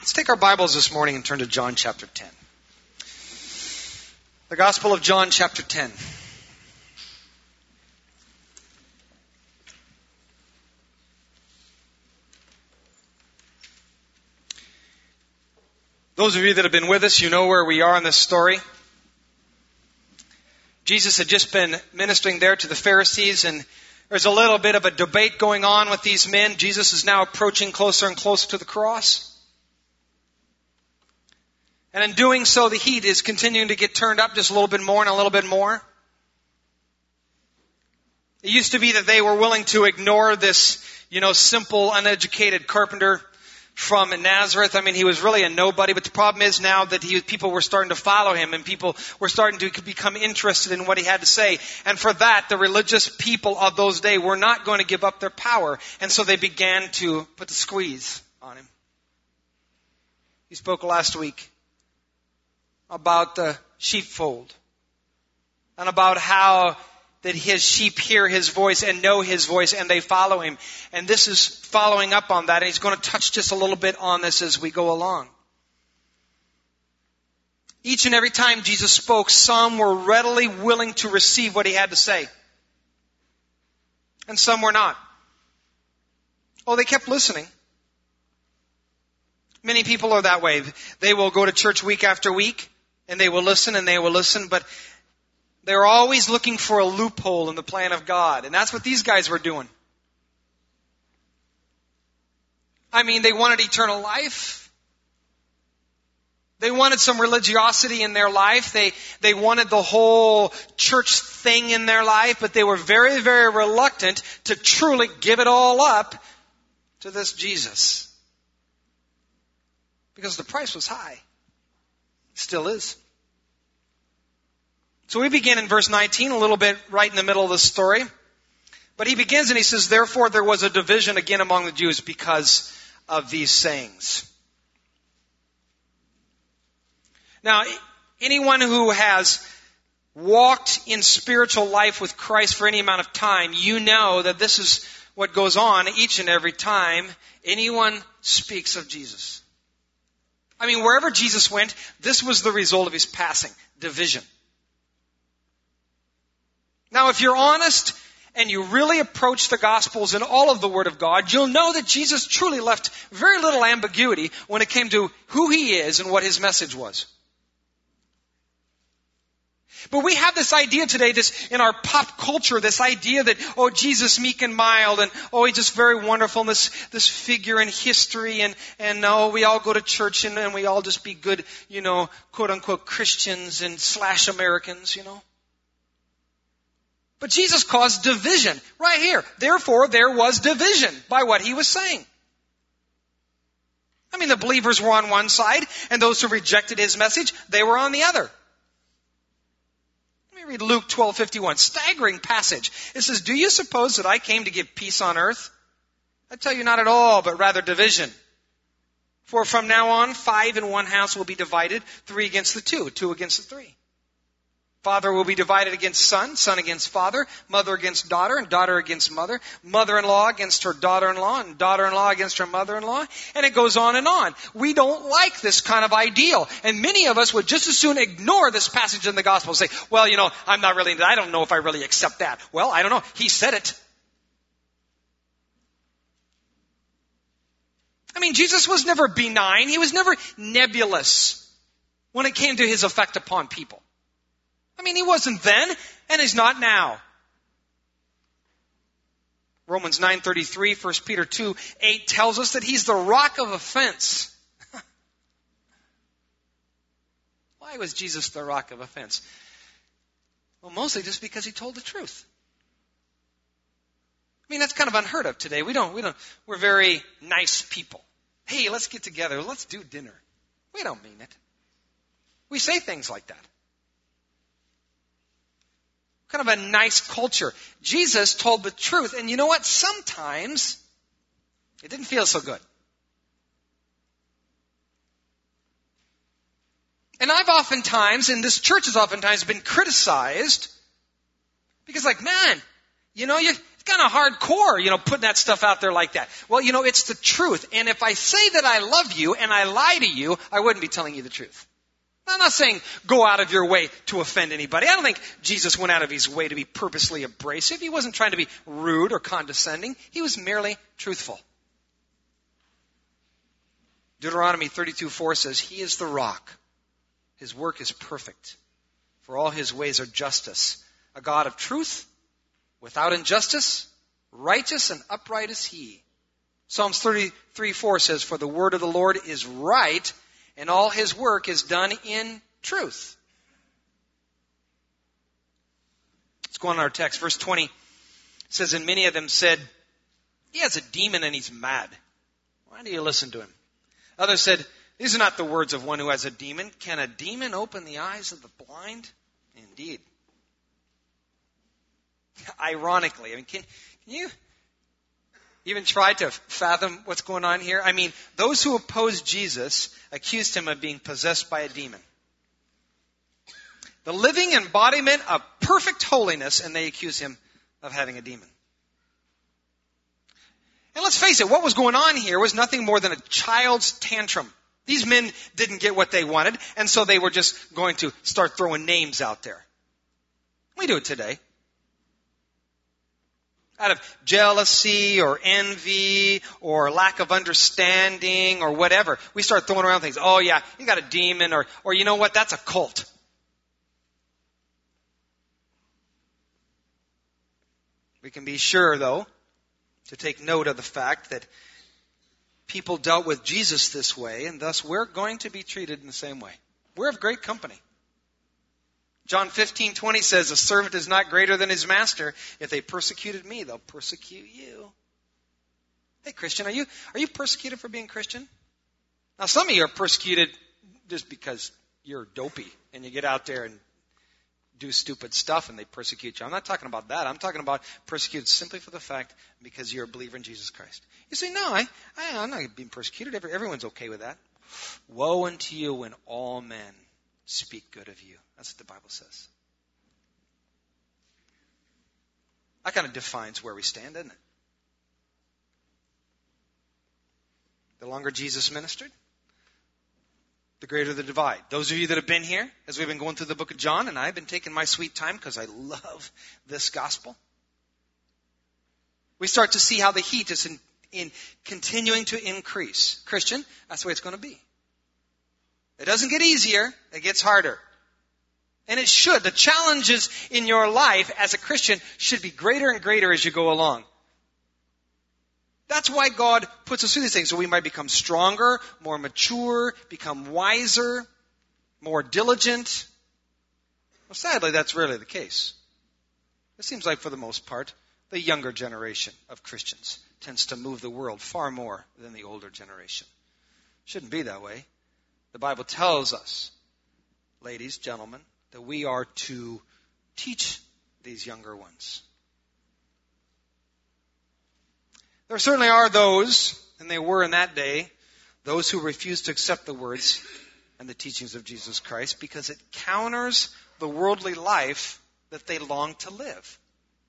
Let's take our Bibles this morning and turn to John chapter 10. The Gospel of John chapter 10. Those of you that have been with us, you know where we are in this story. Jesus had just been ministering there to the Pharisees, and there's a little bit of a debate going on with these men. Jesus is now approaching closer and closer to the cross. And in doing so, the heat is continuing to get turned up just a little bit more and a little bit more. It used to be that they were willing to ignore this, simple, uneducated carpenter from Nazareth. I mean, he was really a nobody, but the problem is now that people were starting to follow him and people were starting to become interested in what he had to say. And for that, the religious people of those days were not going to give up their power. And so they began to put the squeeze on him. He spoke last week about the sheepfold and about how that his sheep hear his voice and know his voice and they follow him. And this is following up on that, and he's going to touch just a little bit on this as we go along. Each and every time Jesus spoke, some were readily willing to receive what he had to say. And some were not. Oh, they kept listening. Many people are that way. They will go to church week after week, and they will listen, but they're always looking for a loophole in the plan of God. And that's what these guys were doing. I mean, they wanted eternal life. They wanted some religiosity in their life. They wanted the whole church thing in their life, but they were very, very reluctant to truly give it all up to this Jesus. Because the price was high. Still is. So we begin in verse 19, a little bit right in the middle of the story. But he begins and he says, therefore there was a division again among the Jews because of these sayings. Now, anyone who has walked in spiritual life with Christ for any amount of time, you know that this is what goes on each and every time anyone speaks of Jesus. I mean, wherever Jesus went, this was the result of his passing, division. Now, if you're honest and you really approach the Gospels and all of the Word of God, you'll know that Jesus truly left very little ambiguity when it came to who he is and what his message was. But we have this idea today, this in our pop culture, this idea that, Jesus meek and mild, and he's just very wonderful, and this figure in history, and we all go to church, and we all just be good, quote unquote Christians and / Americans, But Jesus caused division right here. Therefore, there was division by what he was saying. I mean, the believers were on one side, and those who rejected his message, they were on the other. Let me read Luke 12:51, staggering passage. It says, do you suppose that I came to give peace on earth? I tell you not at all, but rather division. For from now on, 5 in one house will be divided, 3 against the 2, 2 against the 3. Father will be divided against son, son against father, mother against daughter, and daughter against mother, mother-in-law against her daughter-in-law, and daughter-in-law against her mother-in-law, and it goes on and on. We don't like this kind of ideal, and many of us would just as soon ignore this passage in the gospel and say, well, I'm not really, I don't know if I really accept that. Well, I don't know. He said it. I mean, Jesus was never benign. He was never nebulous when it came to his effect upon people. I mean, he wasn't then, and he's not now. Romans 9:33, 1 Peter 2:8 tells us that he's the rock of offense. Why was Jesus the rock of offense? Well, mostly just because he told the truth. I mean, that's kind of unheard of today. We're very nice people. Hey, let's get together. Let's do dinner. We don't mean it. We say things like that. Kind of a nice culture. Jesus told the truth. And you know what? Sometimes it didn't feel so good. And I've oftentimes, and this church has oftentimes been criticized because man, you've kind of hardcore, putting that stuff out there like that. Well, it's the truth. And if I say that I love you and I lie to you, I wouldn't be telling you the truth. I'm not saying go out of your way to offend anybody. I don't think Jesus went out of his way to be purposely abrasive. He wasn't trying to be rude or condescending. He was merely truthful. Deuteronomy 32:4 says, He is the rock. His work is perfect. For all his ways are justice. A God of truth, without injustice, righteous and upright is he. Psalms 33:4 says, For the word of the Lord is right, and all his work is done in truth. Let's go on to our text. Verse 20 says, And many of them said, He has a demon and he's mad. Why do you listen to him? Others said, These are not the words of one who has a demon. Can a demon open the eyes of the blind? Indeed. Ironically, can you even try to fathom what's going on here? Those who opposed Jesus accused him of being possessed by a demon. The living embodiment of perfect holiness, and they accuse him of having a demon. And let's face it, what was going on here was nothing more than a child's tantrum. These men didn't get what they wanted, and so they were just going to start throwing names out there. We do it today. Out of jealousy or envy or lack of understanding or whatever, we start throwing around things. Oh yeah, you got a demon, or you know what, that's a cult. We can be sure, though, to take note of the fact that people dealt with Jesus this way, and thus we're going to be treated in the same way. We're of great company. John 15:20 says, A servant is not greater than his master. If they persecuted me, they'll persecute you. Hey, Christian, are you persecuted for being Christian? Now, some of you are persecuted just because you're dopey and you get out there and do stupid stuff and they persecute you. I'm not talking about that. I'm talking about persecuted simply for the fact because you're a believer in Jesus Christ. You say, no, I'm not being persecuted. Everyone's okay with that. Woe unto you when all men speak good of you. That's what the Bible says. That kind of defines where we stand, doesn't it? The longer Jesus ministered, the greater the divide. Those of you that have been here, as we've been going through the book of John, and I've been taking my sweet time because I love this gospel, we start to see how the heat is in continuing to increase. Christian, that's the way it's going to be. It doesn't get easier, it gets harder. And it should. The challenges in your life as a Christian should be greater and greater as you go along. That's why God puts us through these things, so we might become stronger, more mature, become wiser, more diligent. Well, sadly, that's rarely the case. It seems like, for the most part, the younger generation of Christians tends to move the world far more than the older generation. Shouldn't be that way. The Bible tells us, ladies, gentlemen, that we are to teach these younger ones. There certainly are those, and they were in that day, those who refuse to accept the words and the teachings of Jesus Christ because it counters the worldly life that they long to live.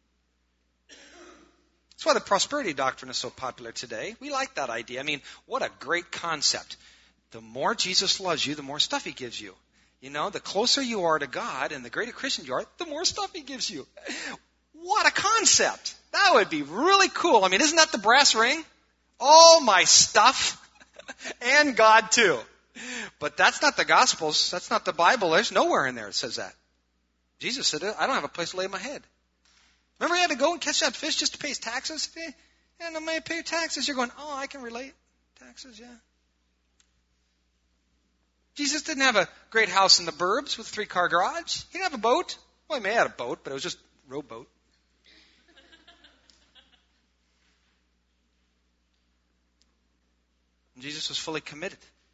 That's why the prosperity doctrine is so popular today. We like that idea. What a great concept. The more Jesus loves you, the more stuff he gives you. The closer you are to God and the greater Christian you are, the more stuff he gives you. What a concept. That would be really cool. Isn't that the brass ring? All my stuff and God too. But that's not the Gospels. That's not the Bible. There's nowhere in there it says that. Jesus said, I don't have a place to lay my head. Remember he had to go and catch that fish just to pay his taxes? And I'm going to pay your taxes. You're going, I can relate. Taxes, yeah. Jesus didn't have a great house in the burbs with a 3-car garage. He didn't have a boat. Well, he may have had a boat, but it was just a rowboat. And Jesus was fully committed.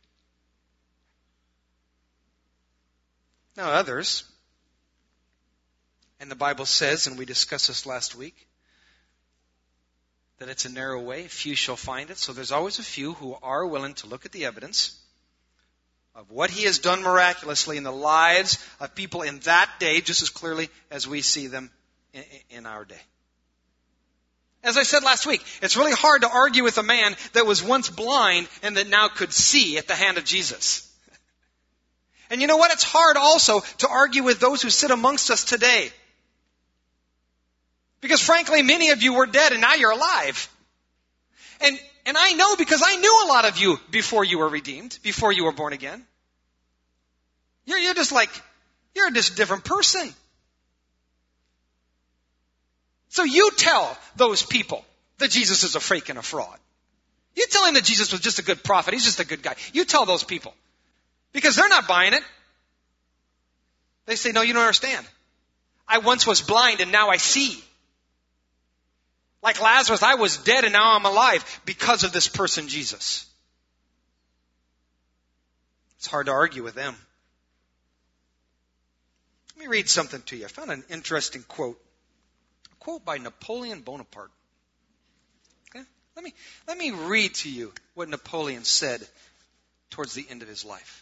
Now others, and the Bible says, and we discussed this last week, that it's a narrow way, few shall find it. So there's always a few who are willing to look at the evidence of what he has done miraculously in the lives of people in that day, just as clearly as we see them in our day. As I said last week, it's really hard to argue with a man that was once blind and that now could see at the hand of Jesus. And you know what? It's hard also to argue with those who sit amongst us today. Because frankly, many of you were dead and now you're alive. And I know because I knew a lot of you before you were redeemed, before you were born again. You're just a different person. So you tell those people that Jesus is a fake and a fraud. You tell him that Jesus was just a good prophet. He's just a good guy. You tell those people. Because they're not buying it. They say, no, you don't understand. I once was blind and now I see. Like Lazarus, I was dead and now I'm alive because of this person, Jesus. It's hard to argue with them. Let me read something to you. I found an interesting quote. A quote by Napoleon Bonaparte. Okay? Let me read to you what Napoleon said towards the end of his life.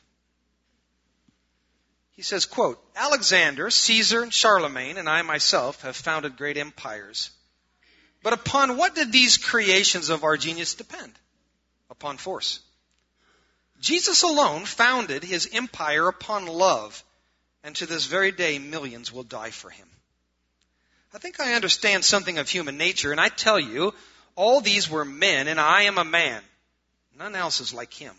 He says, quote, Alexander, Caesar, and Charlemagne, and I myself have founded great empires. But upon what did these creations of our genius depend? Upon force. Jesus alone founded his empire upon love, and to this very day millions will die for him. I think I understand something of human nature, and I tell you, all these were men, and I am a man. None else is like him.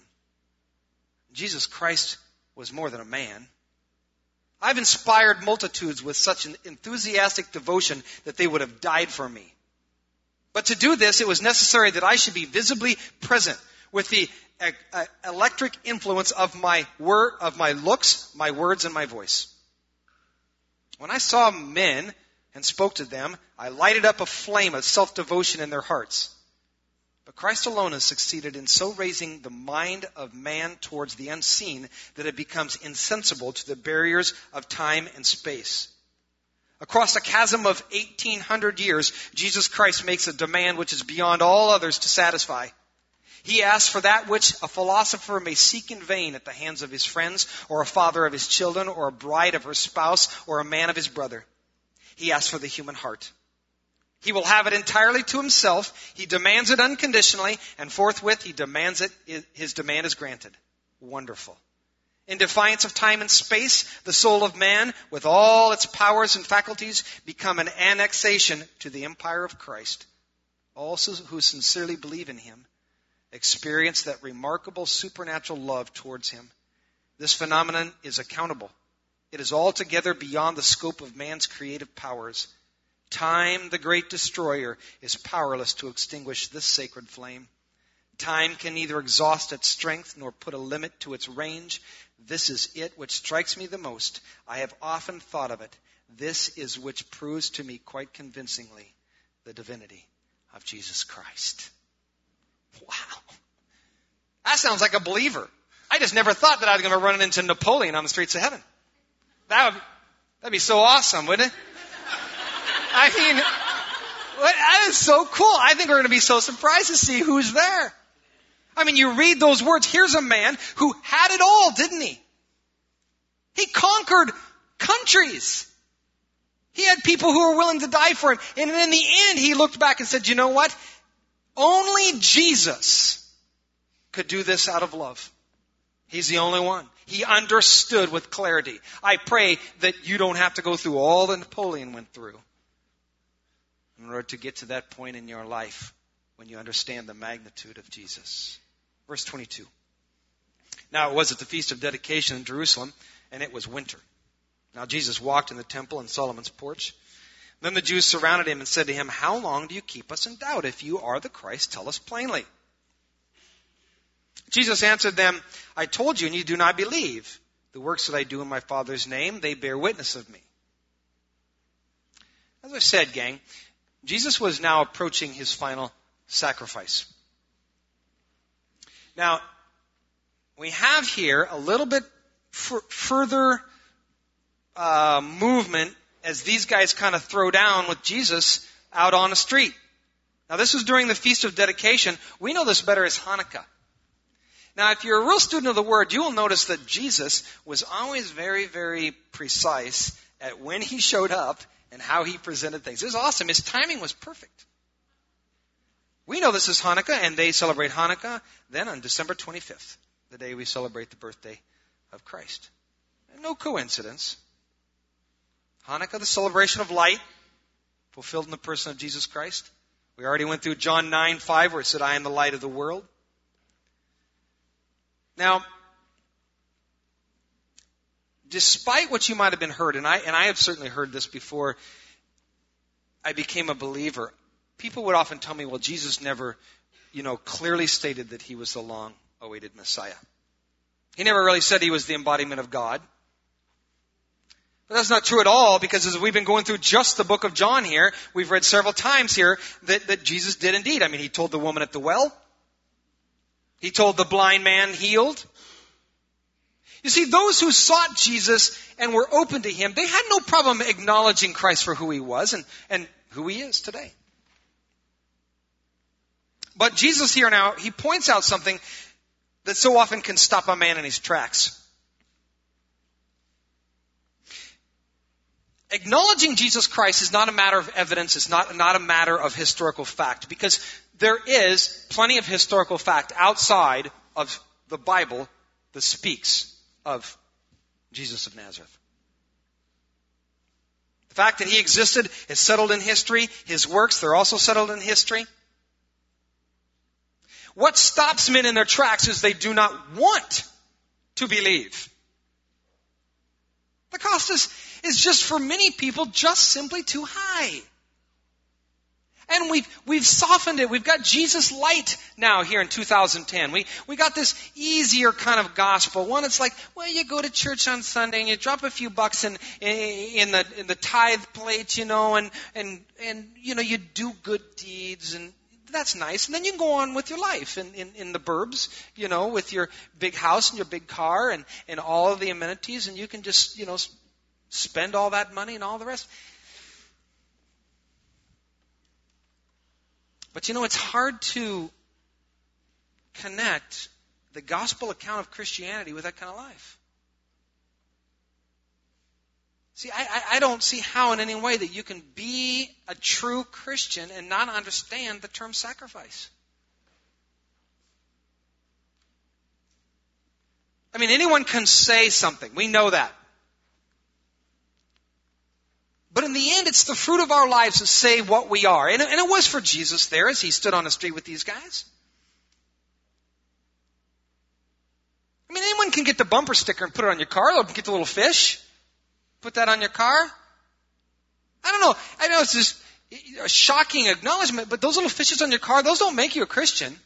Jesus Christ was more than a man. I've inspired multitudes with such an enthusiastic devotion that they would have died for me. But to do this, it was necessary that I should be visibly present with the electric influence of my looks, my words, and my voice. When I saw men and spoke to them, I lighted up a flame of self-devotion in their hearts. But Christ alone has succeeded in so raising the mind of man towards the unseen that it becomes insensible to the barriers of time and space. Across a chasm of 1,800 years, Jesus Christ makes a demand which is beyond all others to satisfy. He asks for that which a philosopher may seek in vain at the hands of his friends, or a father of his children, or a bride of her spouse, or a man of his brother. He asks for the human heart. He will have it entirely to himself. He demands it unconditionally, and forthwith he demands it. His demand is granted. Wonderful. In defiance of time and space, the soul of man, with all its powers and faculties, become an annexation to the empire of Christ. All who sincerely believe in him experience that remarkable supernatural love towards him. This phenomenon is accountable. It is altogether beyond the scope of man's creative powers. Time, the great destroyer, is powerless to extinguish this sacred flame. Time can neither exhaust its strength nor put a limit to its range. This is it which strikes me the most. I have often thought of it. This is which proves to me quite convincingly the divinity of Jesus Christ. Wow. That sounds like a believer. I just never thought that I was going to run into Napoleon on the streets of heaven. That'd be so awesome, wouldn't it? I mean, that is so cool. I think we're going to be so surprised to see who's there. I mean, you read those words. Here's a man who had it all, didn't he? He conquered countries. He had people who were willing to die for him. And in the end, he looked back and said, you know what? Only Jesus could do this out of love. He's the only one. He understood with clarity. I pray that you don't have to go through all that Napoleon went through in order to get to that point in your life when you understand the magnitude of Jesus. Verse 22. Now it was at the Feast of Dedication in Jerusalem, and it was winter. Now Jesus walked in the temple in Solomon's porch. Then the Jews surrounded him and said to him, how long do you keep us in doubt? If you are the Christ, tell us plainly. Jesus answered them, I told you, and you do not believe. The works that I do in my Father's name, they bear witness of me. As I've said, gang, Jesus was now approaching his final sacrifice. Now, we have here a little bit further movement as these guys kind of throw down with Jesus out on the street. Now, this was during the Feast of Dedication. We know this better as Hanukkah. Now, if you're a real student of the Word, you will notice that Jesus was always very, very precise at when he showed up and how he presented things. It was awesome. His timing was perfect. We know this is Hanukkah, and they celebrate Hanukkah then on December 25th, the day we celebrate the birthday of Christ. And no coincidence. Hanukkah, the celebration of light, fulfilled in the person of Jesus Christ. We already went through John 9:5, where it said, I am the light of the world. Now, despite what you might have been heard, and I have certainly heard this before I became a believer, people would often tell me, well, Jesus never, clearly stated that he was the long-awaited Messiah. He never really said he was the embodiment of God. But that's not true at all, because as we've been going through just the book of John here, we've read several times here that Jesus did indeed. I mean, he told the woman at the well. He told the blind man healed. You see, those who sought Jesus and were open to him, they had no problem acknowledging Christ for who he was and who he is today. But Jesus here now, he points out something that so often can stop a man in his tracks. Acknowledging Jesus Christ is not a matter of evidence. It's not a matter of historical fact, because there is plenty of historical fact outside of the Bible that speaks of Jesus of Nazareth. The fact that he existed is settled in history. His works, they're also settled in history. What stops men in their tracks is they do not want to believe. The cost is just, for many people, just simply too high. And we've softened it. We've got Jesus Light now here in 2010. We got this easier kind of gospel. One, it's like, well, you go to church on Sunday and you drop a few bucks in the tithe plate, and you do good deeds, and that's nice. And then you can go on with your life in the burbs, with your big house and your big car and all of the amenities, and you can just, spend all that money and all the rest. But it's hard to connect the gospel account of Christianity with that kind of life. See, I don't see how in any way that you can be a true Christian and not understand the term sacrifice. I mean, anyone can say something. We know that. But in the end, it's the fruit of our lives that say what we are. And it was for Jesus there as he stood on the street with these guys. I mean, anyone can get the bumper sticker and put it on your car, or get the little fish, put that on your car. I don't know. I know it's just a shocking acknowledgement, but those little fishes on your car, those don't make you a Christian.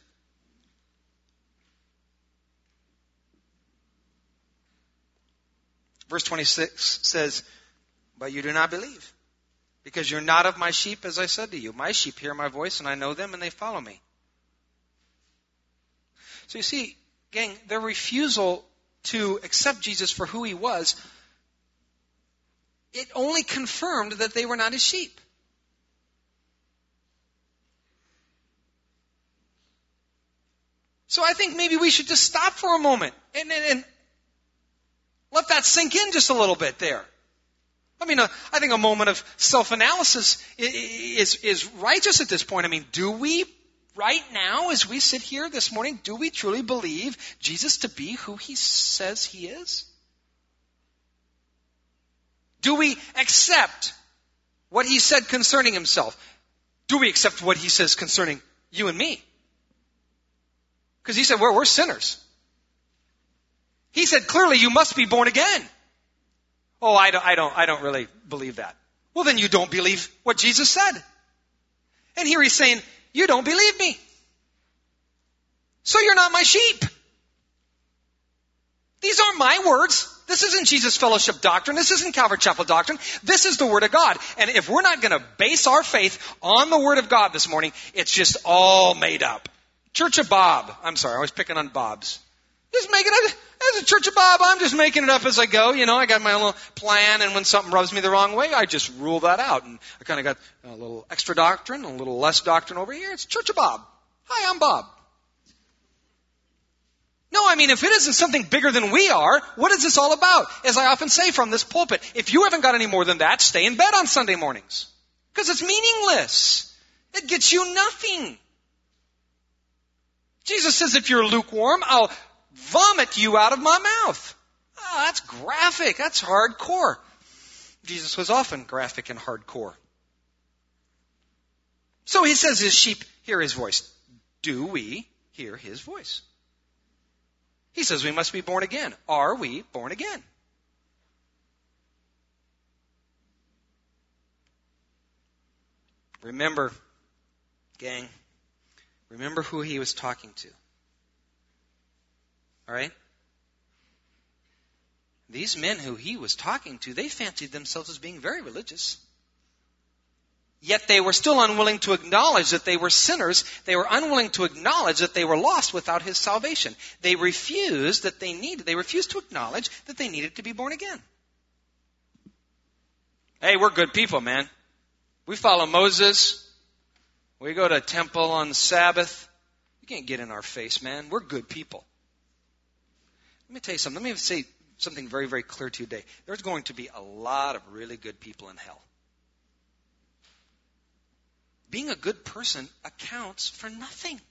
Verse 26 says, but you do not believe, because you're not of my sheep, as I said to you. My sheep hear my voice, and I know them, and they follow me. So you see, gang, their refusal to accept Jesus for who he was, it only confirmed that they were not his sheep. So I think maybe we should just stop for a moment and let that sink in just a little bit there. I mean, I think a moment of self-analysis is righteous at this point. I mean, do we, right now, as we sit here this morning, do we truly believe Jesus to be who he says he is? Do we accept what he said concerning himself? Do we accept what he says concerning you and me? Because he said, we're sinners. He said, clearly, you must be born again. Oh, I don't really believe that. Well, then you don't believe what Jesus said. And here he's saying, you don't believe me. So you're not my sheep. These aren't my words. This isn't Jesus Fellowship doctrine. This isn't Calvary Chapel doctrine. This is the Word of God. And if we're not going to base our faith on the Word of God this morning, it's just all made up. Church of Bob. I'm sorry, I was picking on Bob's. Just making it, as a Church of Bob, I'm just making it up as I go. I got my own little plan, and when something rubs me the wrong way, I just rule that out. And I kind of got a little extra doctrine, a little less doctrine over here. It's Church of Bob. Hi, I'm Bob. No, I mean, if it isn't something bigger than we are, what is this all about? As I often say from this pulpit, if you haven't got any more than that, stay in bed on Sunday mornings. Because it's meaningless. It gets you nothing. Jesus says, if you're lukewarm, I'll vomit you out of my mouth. Oh, that's graphic. That's hardcore. Jesus was often graphic and hardcore. So he says his sheep hear his voice. Do we hear his voice? He says we must be born again. Are we born again? Remember, gang, remember who he was talking to. All right? These men who he was talking to, they fancied themselves as being very religious. Yet they were still unwilling to acknowledge that they were sinners. They were unwilling to acknowledge that they were lost without his salvation. They refused to acknowledge that they needed to be born again. Hey, we're good people, man. We follow Moses. We go to a temple on the Sabbath. You can't get in our face, man. We're good people. Let me tell you something. Let me say something very, very clear to you today. There's going to be a lot of really good people in hell. Being a good person accounts for nothing.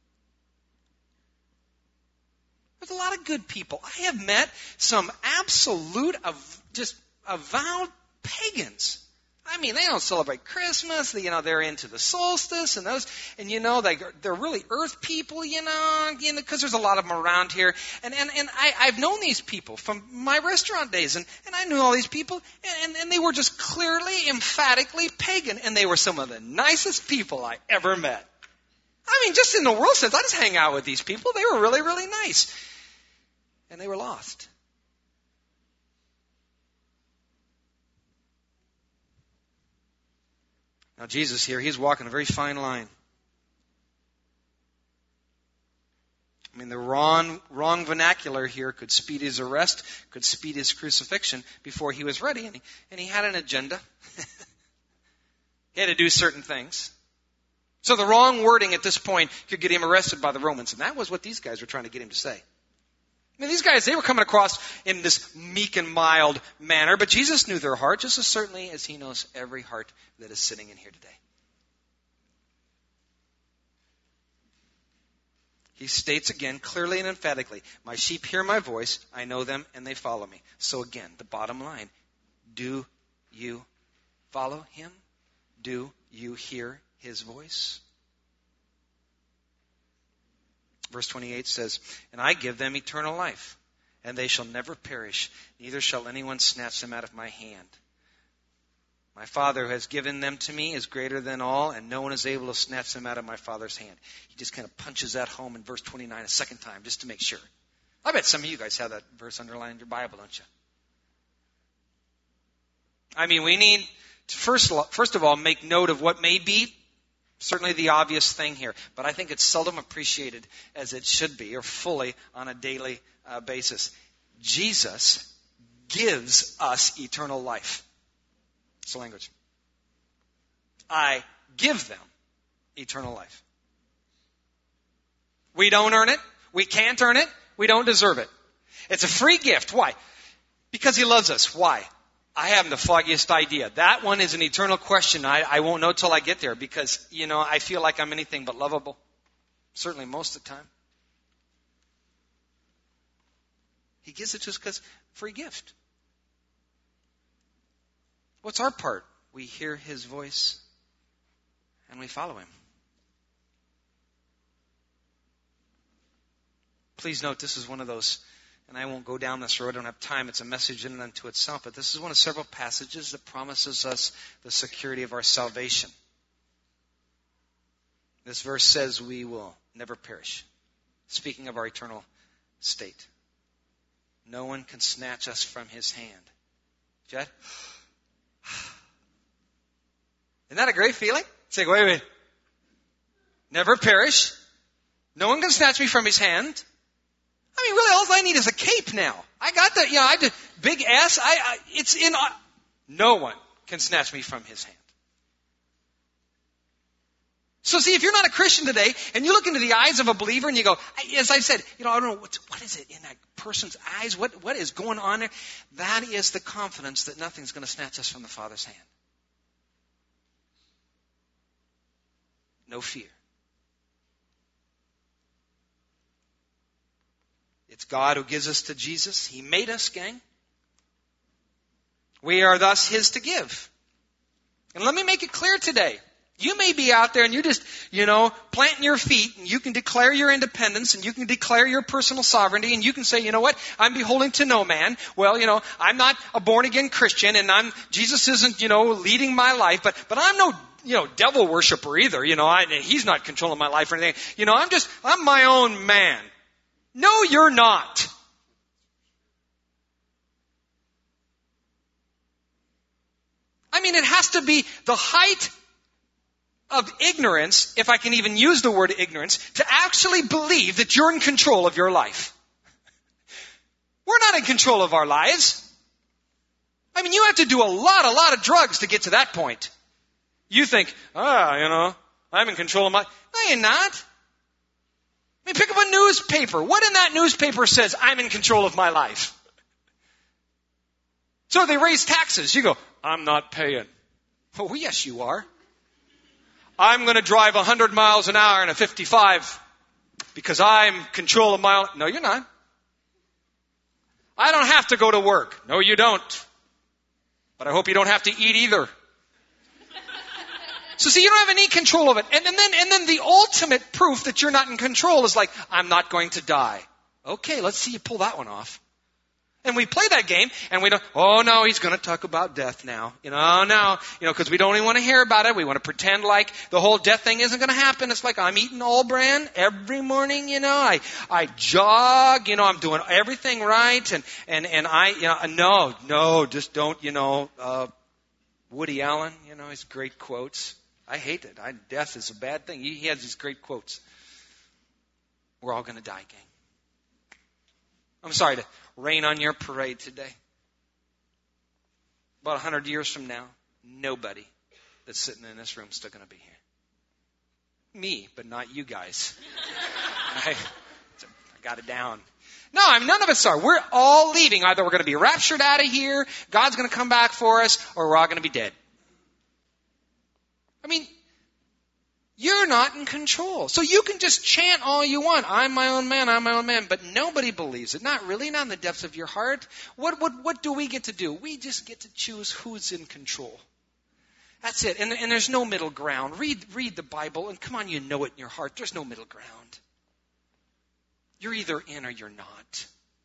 There's a lot of good people. I have met some absolute, just avowed pagans. I mean, they don't celebrate Christmas. They're into the solstice and those, and they're really earth people, because there's a lot of them around here. And I've known these people from my restaurant days, and I knew all these people, and they were just clearly, emphatically pagan, and they were some of the nicest people I ever met. I mean, just in the world sense, I just hang out with these people. They were really, really nice. And they were lost. Now Jesus here, he's walking a very fine line. I mean, the wrong vernacular here could speed his arrest, could speed his crucifixion before he was ready. And he had an agenda. He had to do certain things. So the wrong wording at this point could get him arrested by the Romans. And that was what these guys were trying to get him to say. I mean, these guys, they were coming across in this meek and mild manner, but Jesus knew their heart just as certainly as he knows every heart that is sitting in here today. He states again, clearly and emphatically, my sheep hear my voice, I know them, and they follow me. So again, the bottom line, do you follow him? Do you hear his voice? Verse 28 says, and I give them eternal life, and they shall never perish, neither shall anyone snatch them out of my hand. My Father who has given them to me is greater than all, and no one is able to snatch them out of my Father's hand. He just kind of punches that home in verse 29 a second time, just to make sure. I bet some of you guys have that verse underlined in your Bible, don't you? I mean, we need to first of all make note of what may be certainly the obvious thing here, but I think it's seldom appreciated as it should be, or fully on a daily basis. Jesus gives us eternal life. It's the language. I give them eternal life. We don't earn it. We can't earn it. We don't deserve it. It's a free gift. Why? Because he loves us. Why? I haven't the foggiest idea. That one is an eternal question. I won't know till I get there because, I feel like I'm anything but lovable. Certainly most of the time. He gives it to us because free gift. What's our part? We hear his voice and we follow him. Please note this is one of those, and I won't go down this road, I don't have time, it's a message in and unto itself, but this is one of several passages that promises us the security of our salvation. This verse says we will never perish. Speaking of our eternal state. No one can snatch us from his hand. Jed? Isn't that a great feeling? It's like, wait a minute. Never perish. No one can snatch me from his hand. I mean, really, all I need is a cape now. I got the, I have the big S. It's in. No one can snatch me from his hand. So see, if you're not a Christian today, and you look into the eyes of a believer, and you go, as I said, I don't know, what is it in that person's eyes? What is going on there? That is the confidence that nothing's going to snatch us from the Father's hand. No fear. It's God who gives us to Jesus. He made us, gang. We are thus His to give. And let me make it clear today. You may be out there and you're just, planting your feet, and you can declare your independence, and you can declare your personal sovereignty, and you can say, you know what, I'm beholden to no man. Well, I'm not a born-again Christian, and Jesus isn't, leading my life, but I'm no, devil worshiper either. He's not controlling my life or anything. I'm my own man. No, you're not. It has to be the height of ignorance, if I can even use the word ignorance, to actually believe that you're in control of your life. We're not in control of our lives. You have to do a lot of drugs to get to that point. You think, I'm in control of my... No, you're not. Pick up a newspaper. What in that newspaper says, I'm in control of my life? So they raise taxes. You go, I'm not paying. Oh, yes, you are. I'm going to drive 100 miles an hour in a 55 because I'm in control of my own... No, you're not. I don't have to go to work. No, you don't. But I hope you don't have to eat either. So see, you don't have any control of it. And then the ultimate proof that you're not in control is like, I'm not going to die. Okay, let's see you pull that one off. And we play that game, and we don't, oh no, he's going to talk about death now. Because we don't even want to hear about it. We want to pretend like the whole death thing isn't going to happen. It's like I'm eating all bran every morning, I jog, I'm doing everything right. And I, no, just don't, Woody Allen, his great quotes. I hate it. Death is a bad thing. He has these great quotes. We're all going to die, gang. I'm sorry to rain on your parade today. About 100 years from now, nobody that's sitting in this room is still going to be here. Me, but not you guys. I got it down. No, none of us are. We're all leaving. Either we're going to be raptured out of here, God's going to come back for us, or we're all going to be dead. You're not in control. So you can just chant all you want. I'm my own man, I'm my own man. But nobody believes it. Not really, not in the depths of your heart. What do we get to do? We just get to choose who's in control. That's it. And there's no middle ground. Read the Bible, and come on, you know it in your heart. There's no middle ground. You're either in or you're not.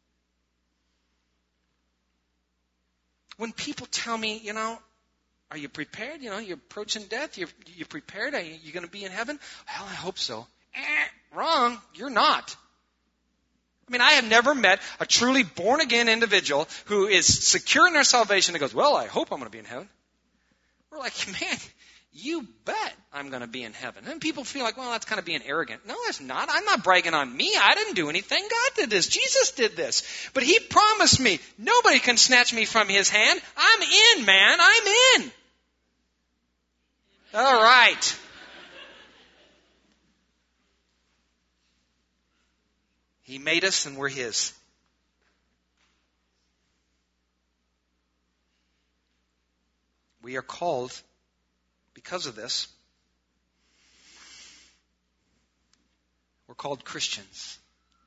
When people tell me, are you prepared? You're approaching death. You're prepared? Are you going to be in heaven? Well, I hope so. Wrong. You're not. I have never met a truly born-again individual who is secure in their salvation and goes, well, I hope I'm going to be in heaven. We're like, man, you bet I'm going to be in heaven. And people feel like, well, that's kind of being arrogant. No, that's not. I'm not bragging on me. I didn't do anything. God did this. Jesus did this. But He promised me nobody can snatch me from His hand. I'm in, man. I'm in. All right. He made us and we're His. We are called, because of this, we're called Christians.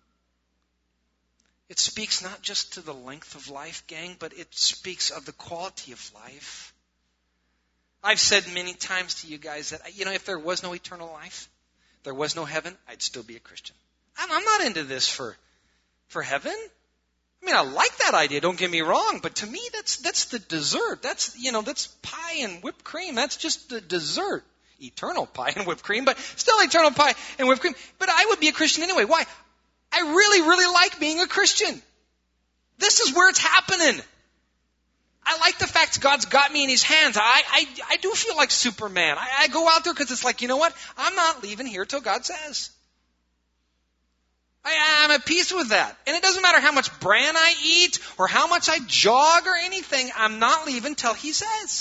It speaks not just to the length of life, gang, but it speaks of the quality of life. I've said many times to you guys that, if there was no eternal life, there was no heaven, I'd still be a Christian. I'm not into this for heaven. I like that idea, don't get me wrong, but to me that's the dessert. That's pie and whipped cream. That's just the dessert. Eternal pie and whipped cream, but still eternal pie and whipped cream. But I would be a Christian anyway. Why? I really, really like being a Christian. This is where it's happening. I like the fact God's got me in His hands. I do feel like Superman. I go out there because it's like, you know what? I'm not leaving here till God says. I'm at peace with that. And it doesn't matter how much bran I eat or how much I jog or anything. I'm not leaving till He says.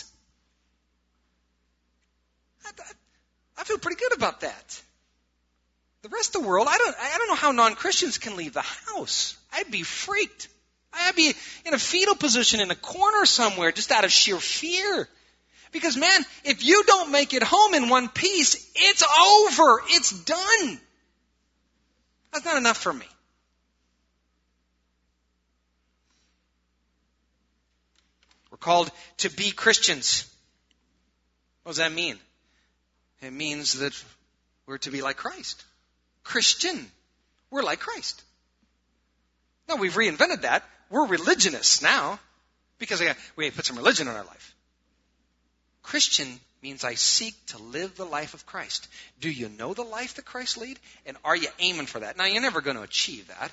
I feel pretty good about that. The rest of the world, I don't know how non-Christians can leave the house. I'd be freaked. I'd be in a fetal position in a corner somewhere just out of sheer fear. Because, man, if you don't make it home in one piece, it's over. It's done. That's not enough for me. called to be Christians. What does that mean? It means that we're to be like Christ. Christian. We're like Christ. Now, we've reinvented that. We're religionists now because we put some religion in our life. Christian means I seek to live the life of Christ. Do you know the life that Christ led? And are you aiming for that? Now, you're never going to achieve that.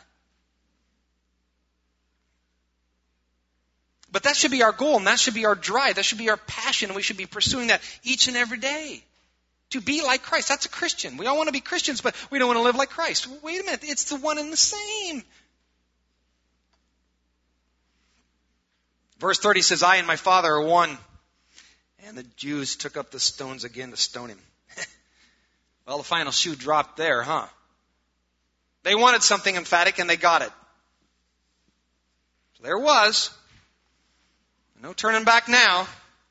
But that should be our goal, and that should be our drive. That should be our passion, and we should be pursuing that each and every day. To be like Christ. That's a Christian. We all want to be Christians, but we don't want to live like Christ. Wait a minute. It's the one and the same. Verse 30 says, I and my Father are one. And the Jews took up the stones again to stone him. Well, the final shoe dropped there, huh? They wanted something emphatic, and they got it. So there it was. No turning back now.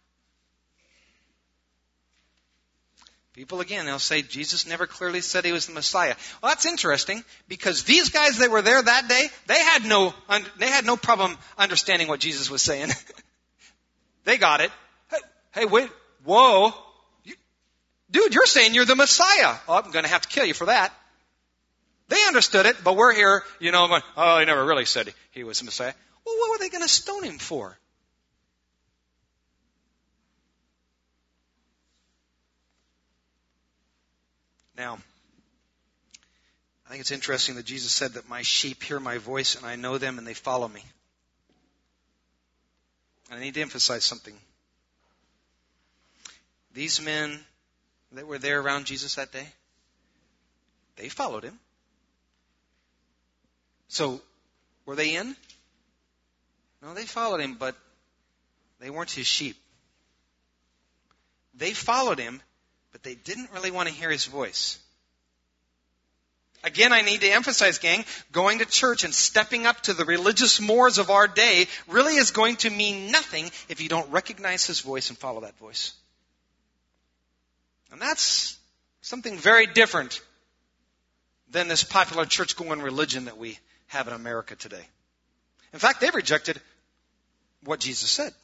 People, again, they'll say Jesus never clearly said he was the Messiah. Well, that's interesting because these guys that were there that day, they had no problem understanding what Jesus was saying. They got it. Hey, wait, whoa. Dude, you're saying you're the Messiah. Oh, I'm going to have to kill you for that. They understood it, but we're here, going, oh, he never really said he was the Messiah. Well, what were they going to stone him for? Now, I think it's interesting that Jesus said that my sheep hear my voice and I know them and they follow me. And I need to emphasize something. These men that were there around Jesus that day, they followed him. So, were they in? No, they followed him, but they weren't his sheep. They followed him, but they didn't really want to hear his voice. Again, I need to emphasize, gang, going to church and stepping up to the religious mores of our day really is going to mean nothing if you don't recognize his voice and follow that voice. And that's something very different than this popular church-going religion that we have in America today. In fact, they've rejected what Jesus said.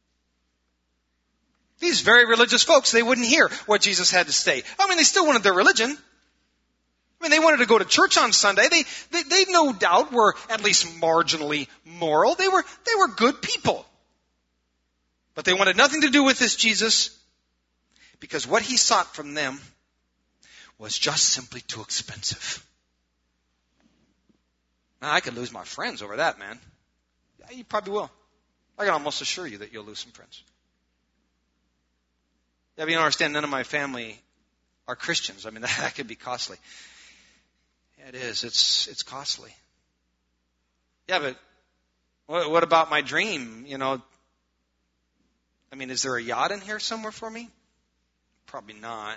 These very religious folks, they wouldn't hear what Jesus had to say. I mean, they still wanted their religion. I mean, they wanted to go to church on Sunday. They no doubt were at least marginally moral. They were good people. But they wanted nothing to do with this Jesus because what he sought from them was just simply too expensive. Now, I could lose my friends over that, man. Yeah, you probably will. I can almost assure you that you'll lose some friends. Yeah, but you don't understand, none of my family are Christians. I mean, that could be costly. Yeah, it is. It's costly. Yeah, but what about my dream? I mean, is there a yacht in here somewhere for me? Probably not.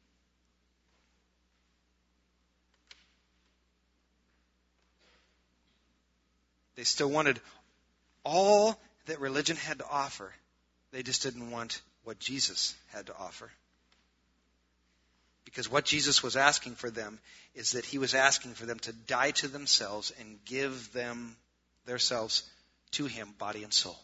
They still wanted all that religion had to offer. They just didn't want what Jesus had to offer. Because what Jesus was asking for them is that he was asking for them to die to themselves and give them themselves to him, body and soul.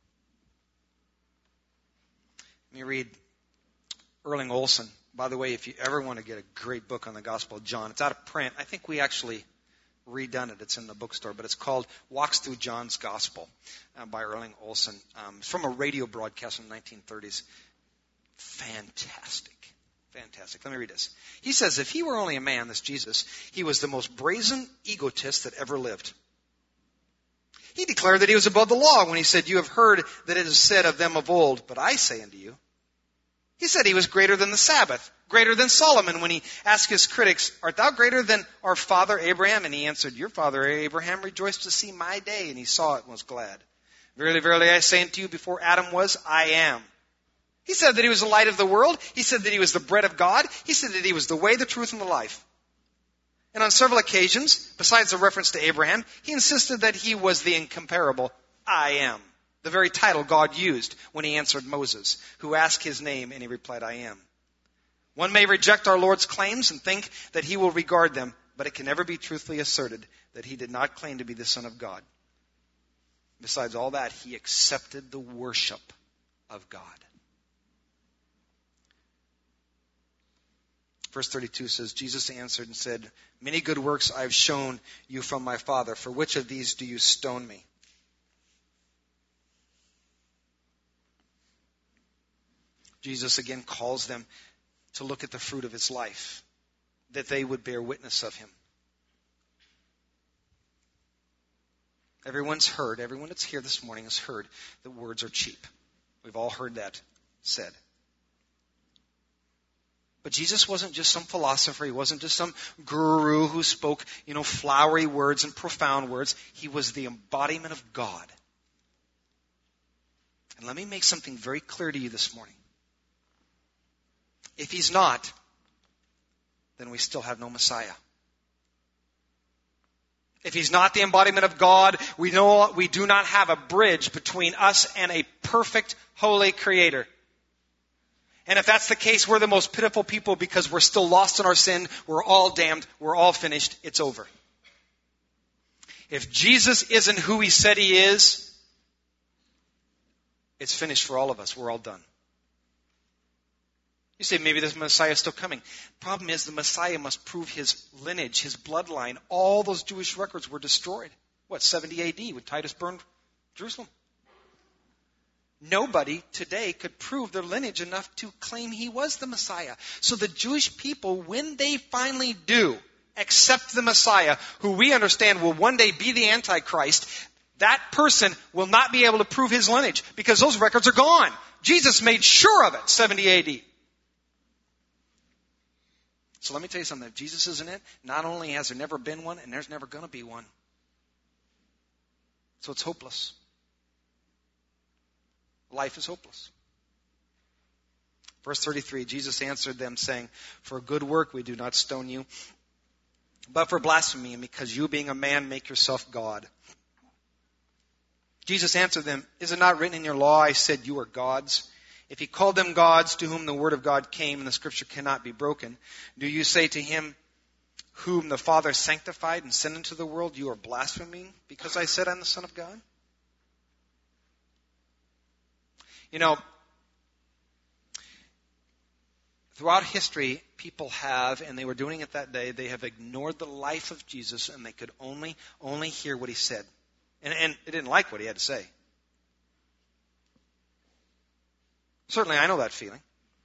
Let me read Erling Olsen. By the way, if you ever want to get a great book on the Gospel of John, it's out of print. I think we actually redone it. It's in the bookstore, but it's called Walks Through John's Gospel by Erling Olsen. It's from a radio broadcast in the 1930s. Fantastic. Let me read this. He says, if he were only a man, this Jesus, he was the most brazen egotist that ever lived. He declared that he was above the law when he said, you have heard that it is said of them of old, but I say unto you. He said he was greater than the Sabbath, greater than Solomon when he asked his critics, art thou greater than our father Abraham? And he answered, your father Abraham rejoiced to see my day, and he saw it and was glad. Verily, verily, I say unto you, before Adam was, I am. He said that he was the light of the world. He said that he was the bread of God. He said that he was the way, the truth, and the life. And on several occasions, besides the reference to Abraham, he insisted that he was the incomparable I am. The very title God used when he answered Moses, who asked his name, and he replied, I am. One may reject our Lord's claims and think that he will regard them, but it can never be truthfully asserted that he did not claim to be the Son of God. Besides all that, he accepted the worship of God. Verse 32 says, Jesus answered and said, many good works I have shown you from my Father. For which of these do you stone me? Jesus again calls them to look at the fruit of his life, that they would bear witness of him. Everyone that's here this morning has heard that words are cheap. We've all heard that said. But Jesus wasn't just some philosopher. He wasn't just some guru who spoke, flowery words and profound words. He was the embodiment of God. And let me make something very clear to you this morning. If he's not, then we still have no Messiah. If he's not the embodiment of God, we know we do not have a bridge between us and a perfect, holy Creator. And if that's the case, we're the most pitiful people because we're still lost in our sin. We're all damned. We're all finished. It's over. If Jesus isn't who he said he is, it's finished for all of us. We're all done. You say, maybe this Messiah is still coming. Problem is, the Messiah must prove his lineage, his bloodline. All those Jewish records were destroyed. 70 AD when Titus burned Jerusalem? Nobody today could prove their lineage enough to claim he was the Messiah. So the Jewish people, when they finally do accept the Messiah, who we understand will one day be the Antichrist, that person will not be able to prove his lineage because those records are gone. Jesus made sure of it, 70 AD. So let me tell you something. If Jesus isn't it, not only has there never been one, and there's never going to be one. So it's hopeless. Life is hopeless. Verse 33, Jesus answered them saying, for a good work we do not stone you, but for blasphemy, and because you being a man make yourself God. Jesus answered them, is it not written in your law, I said you are gods? If he called them gods to whom the word of God came and the scripture cannot be broken, do you say to him whom the Father sanctified and sent into the world, you are blaspheming because I said I'm the Son of God? Throughout history, people have, and they were doing it that day, they have ignored the life of Jesus and they could only hear what he said. And they didn't like what he had to say. Certainly, I know that feeling.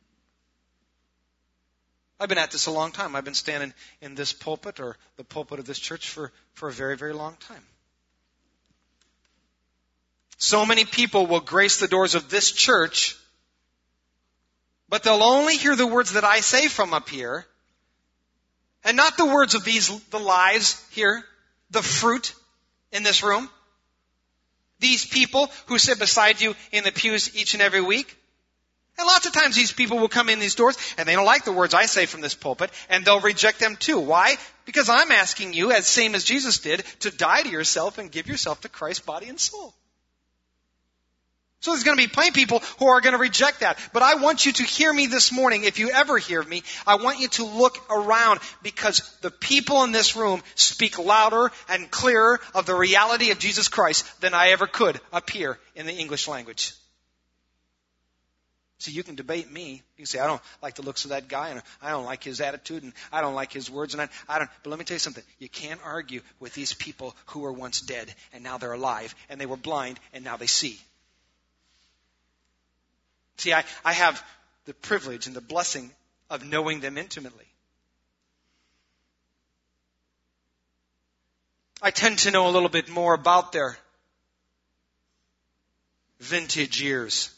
I've been at this a long time. I've been standing in this pulpit or the pulpit of this church for a very, very long time. So many people will grace the doors of this church, but they'll only hear the words that I say from up here, and not the words of the lives here, the fruit in this room. These people who sit beside you in the pews each and every week. And lots of times these people will come in these doors and they don't like the words I say from this pulpit and they'll reject them too. Why? Because I'm asking you, as same as Jesus did, to die to yourself and give yourself to Christ's body and soul. So there's going to be plenty of people who are going to reject that. But I want you to hear me this morning. If you ever hear me, I want you to look around because the people in this room speak louder and clearer of the reality of Jesus Christ than I ever could up here in the English language. So you can debate me. You can say, I don't like the looks of that guy, and I don't like his attitude, and I don't like his words, and I don't. But let me tell you something. You can't argue with these people who were once dead, and now they're alive, and they were blind, and now they see. See, I have the privilege and the blessing of knowing them intimately. I tend to know a little bit more about their vintage years.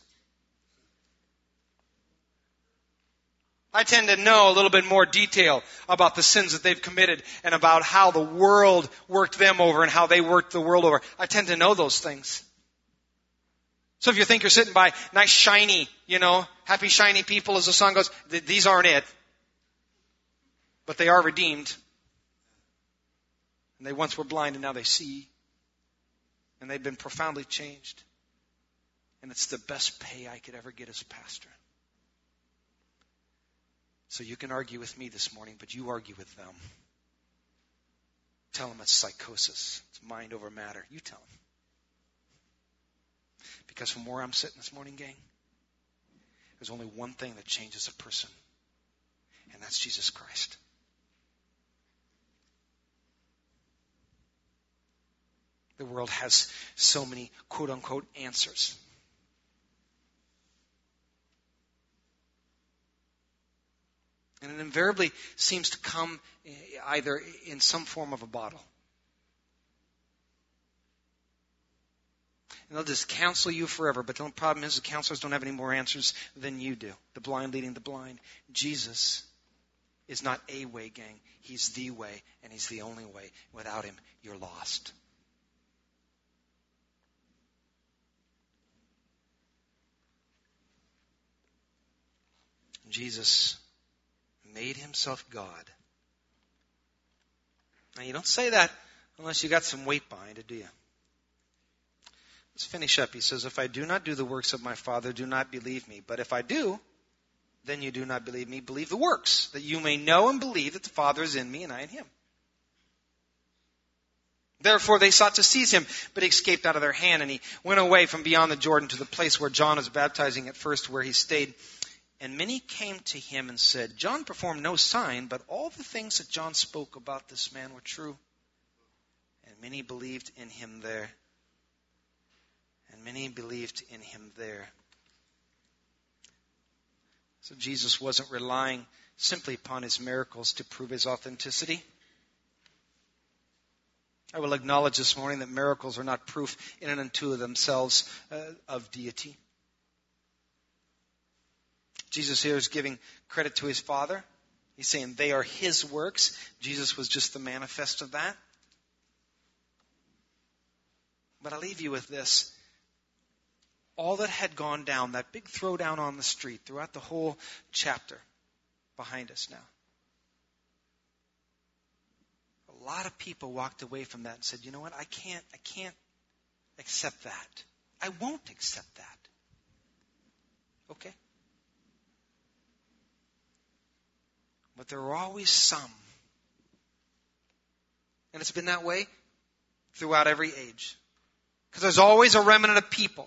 I tend to know a little bit more detail about the sins that they've committed and about how the world worked them over and how they worked the world over. I tend to know those things. So if you think you're sitting by nice, shiny, happy, shiny people, as the song goes, these aren't it. But they are redeemed. And they once were blind and now they see. And they've been profoundly changed. And it's the best pay I could ever get as a pastor. So you can argue with me this morning, but you argue with them. Tell them it's psychosis. It's mind over matter. You tell them. Because from where I'm sitting this morning, gang, there's only one thing that changes a person, and that's Jesus Christ. The world has so many quote-unquote answers. And it invariably seems to come either in some form of a bottle. And they'll just counsel you forever. But the problem is the counselors don't have any more answers than you do. The blind leading the blind. Jesus is not a way, gang. He's the way, and He's the only way. Without Him, you're lost. Jesus made Himself God. Now, you don't say that unless you got some weight behind it, do you? Let's finish up. He says, if I do not do the works of my Father, do not believe me. But if I do, then you do not believe me. Believe the works, that you may know and believe that the Father is in me and I in Him. Therefore they sought to seize Him, but He escaped out of their hand, and He went away from beyond the Jordan to the place where John was baptizing at first, where He stayed. And many came to Him and said, John performed no sign, but all the things that John spoke about this man were true. And many believed in Him there. And many believed in Him there. So Jesus wasn't relying simply upon His miracles to prove His authenticity. I will acknowledge this morning that miracles are not proof in and unto themselves of deity. Jesus here is giving credit to His Father. He's saying they are His works. Jesus was just the manifest of that. But I'll leave you with this. All that had gone down, that big throwdown on the street throughout the whole chapter behind us now. A lot of people walked away from that and said, you know what, I can't accept that. I won't accept that. Okay? But there are always some. And it's been that way throughout every age. Because there's always a remnant of people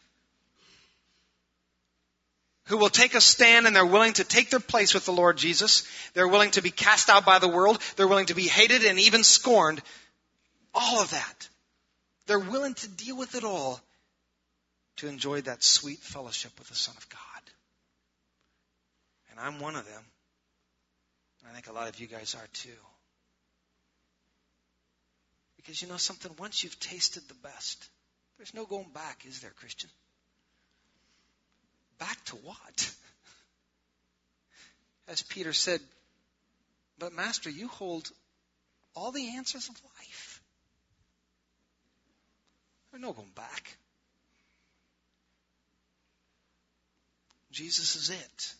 who will take a stand, and they're willing to take their place with the Lord Jesus. They're willing to be cast out by the world. They're willing to be hated and even scorned. All of that. They're willing to deal with it all to enjoy that sweet fellowship with the Son of God. And I'm one of them. And I think a lot of you guys are too. Because you know something? Once you've tasted the best, there's no going back, is there, Christian? Back to what? As Peter said, but Master, you hold all the answers of life. There's no going back. Jesus is it.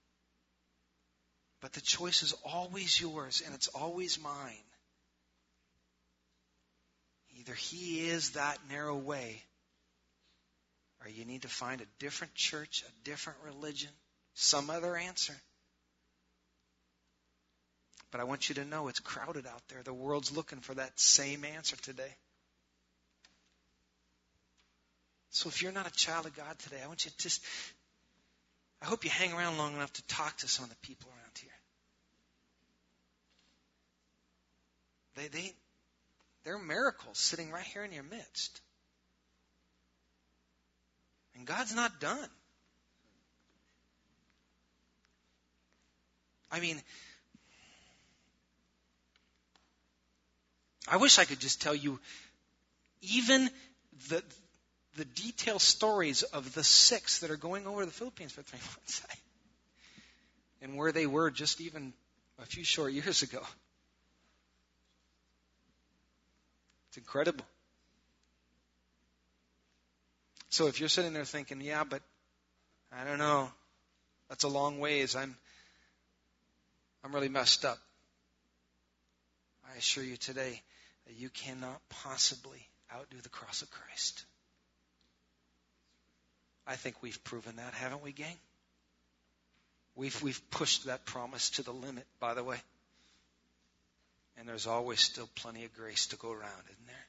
But the choice is always yours, and it's always mine. Either He is that narrow way, or you need to find a different church, a different religion, some other answer. But I want you to know it's crowded out there. The world's looking for that same answer today. So if you're not a child of God today, I want you to I hope you hang around long enough to talk to some of the people around here. There are miracles sitting right here in your midst. And God's not done. I mean, I wish I could just tell you even the detailed stories of the 6 that are going over to the Philippines for 3 months. And where they were just even a few short years ago. It's incredible. So if you're sitting there thinking, yeah, but I don't know, that's a long ways. I'm really messed up. I assure you today that you cannot possibly outdo the cross of Christ. I think we've proven that, haven't we, gang? We've pushed that promise to the limit, by the way. And there's always still plenty of grace to go around, isn't there?